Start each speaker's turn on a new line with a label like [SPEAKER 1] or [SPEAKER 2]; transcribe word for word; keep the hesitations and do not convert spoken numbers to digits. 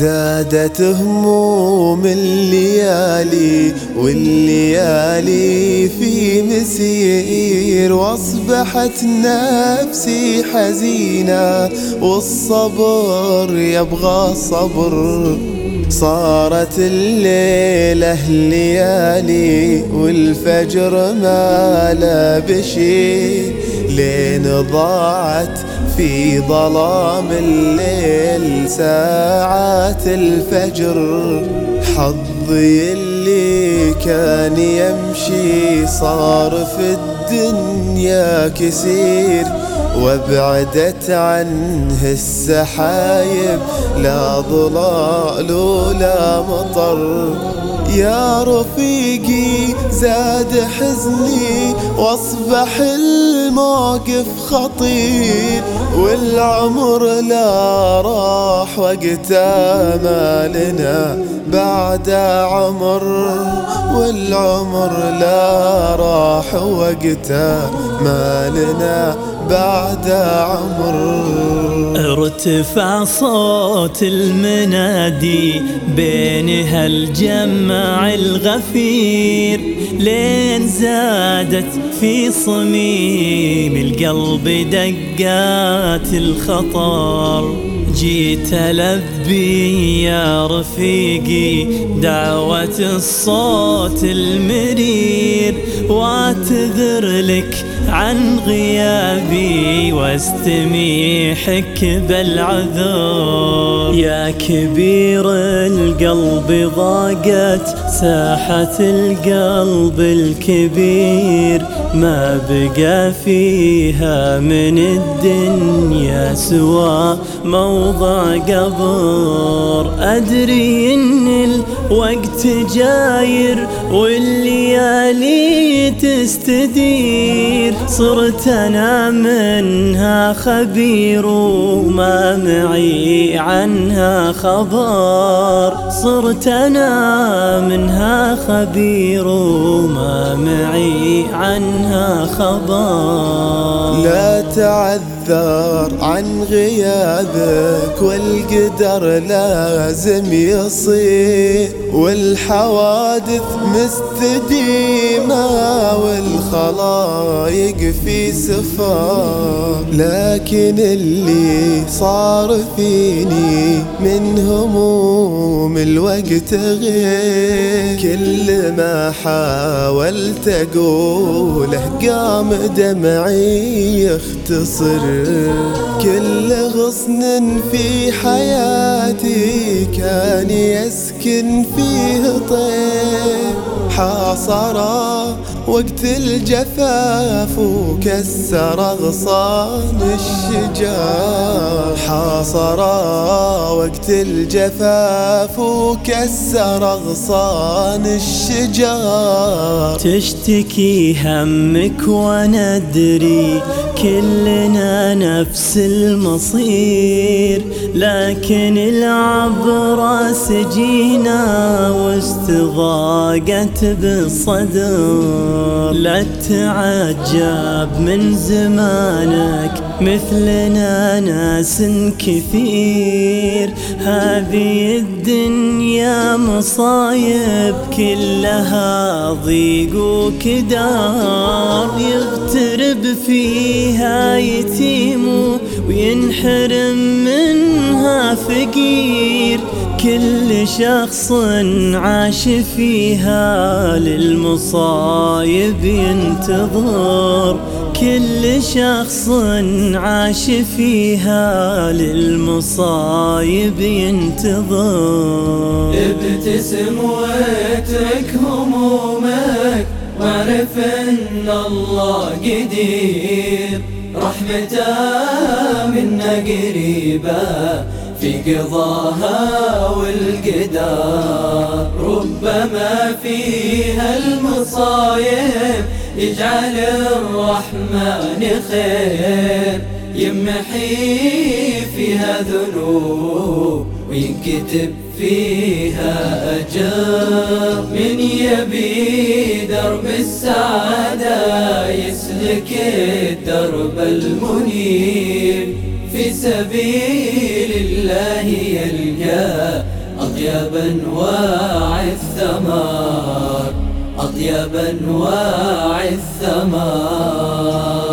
[SPEAKER 1] زادت هموم الليالي والليالي في مسير، واصبحت نفسي حزينة والصبر يبغى صبر. صارت الليلة ليالي والفجر ما لا بشي، لين ضاعت في ظلام الليل ساعات الفجر. حظي اللي كان يمشي صار في الدنيا كثير، وابعدت عنه السحايب لا ظلال ولا مطر. يا رفيقي زاد حزني واصبح الموقف خطير، والعمر لا راح وقته ما لنا بعد عمر، والعمر لا راح وقته ما لنا بعد عمر.
[SPEAKER 2] ارتفع صوت المنادي بين هالجمع الغفير، لين زادت في صميم القلب دقات الخطر. جيت ألبي يا رفيقي دعوة الصوت المرير، واعتذر لك عن غيابي واستميحك بالعذر. يا كبير القلب ضاقت ساحة القلب الكبير، ما بقى فيها من الدنيا سوى موضع قبر. أدري إن الوقت جاير والليالي تستدير، صرت أنا منها خبير وما معي عنها خبر. صرت أنا منها خبير وما معي عنها خبر.
[SPEAKER 1] لا تعذر عن غيابك والقدر لازم يصير، والحوادث مستديمة والخلايق في سفر. لكن اللي صار فيني من هموم الوقت غير، كل ما حاولت أقوله قام دمعي يختصر. كل غصن في حياتي كان يسكن فيه طير، حاصره وقت الجفاف وكسر أغصان الشجار. حاصره وقت الجفاف وكسر أغصان الشجار.
[SPEAKER 2] تشتكي همك وانا ادري كلنا نفس المصير، لكن العبرة سجينا واستضاقت بالصدر. لا تعجب من زمانك مثلنا ناس كثير، هذه الدنيا مصايب كلها ضيق وكدار. يغترب فيها يتيم وينحرم منها فقير، كل شخص عاش فيها للمصايب ينتظر. كل شخص عاش فيها للمصايب ينتظر.
[SPEAKER 3] ابتسم واترك همومك واعرف ان الله قدير، رحمته منا قريبة في قضاها والقدار. ربما فيها المصايب يجعل الرحمن خير، يمحي فيها ذنوب وينكتب فيها أجر. من يبي درب السعادة يسلك الدرب المنير، في سبيل الله يلقى أطيب أنواع الثمار، أطيب أنواع الثمار.